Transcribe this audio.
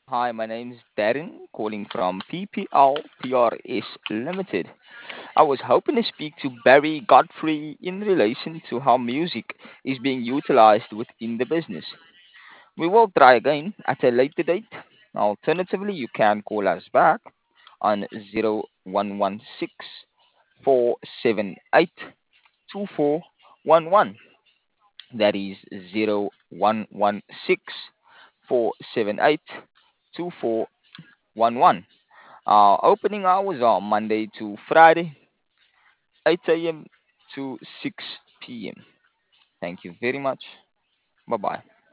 Hi, my name is Darren, calling from PPL PRS Limited. I was hoping to speak to Barry Godfrey in relation to how music is being utilized within the business. We will try again at a later date. Alternatively, you can call us back on 0116 478 2411. That is 0116 478 2411. Our opening hours are Monday to Friday, 8 a.m. to 6 p.m. Thank you very much. Bye bye.